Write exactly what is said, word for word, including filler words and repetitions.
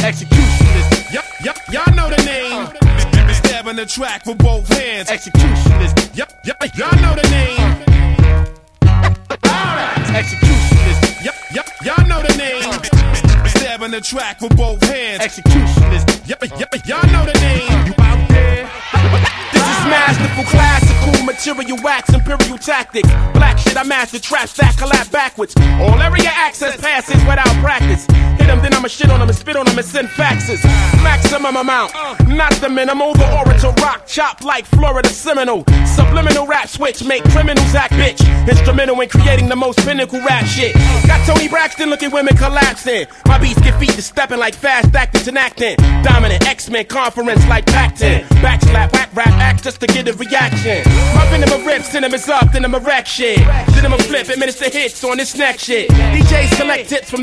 Executionist. Yup, yup, y'all know the name. Uh. Stabbing the track with both hands. Executionist. Yup, yup, y'all know the name. Executionist. Yup, yup, y'all know the name. Uh. Stabbing the track with both hands. Executionist. Yup, yup, y'all know the name. You out there? This is masterful, classical, material wax, imperial tactics. Black shit, I master trap, stack, collab backwards. All area access passes without practice. Hit them, then I'ma shit on them and spit on them and send faxes. Maximum amount, not the minimal. The orator rock, chop like Florida Seminole. Subliminal rap switch, make criminals act bitch. Instrumental in creating the most pinnacle rap shit. Got Tony Braxton looking women collapsing. My beats get feet to stepping like fast acting and acting. Dominant X-Men conference like Pac ten. Backslap, whack rap act just to get a reaction. My venom rips, send him is up, then I'm a wreck shit. Then I'm a flip, administer hits on this neck shit. D Js collect tips from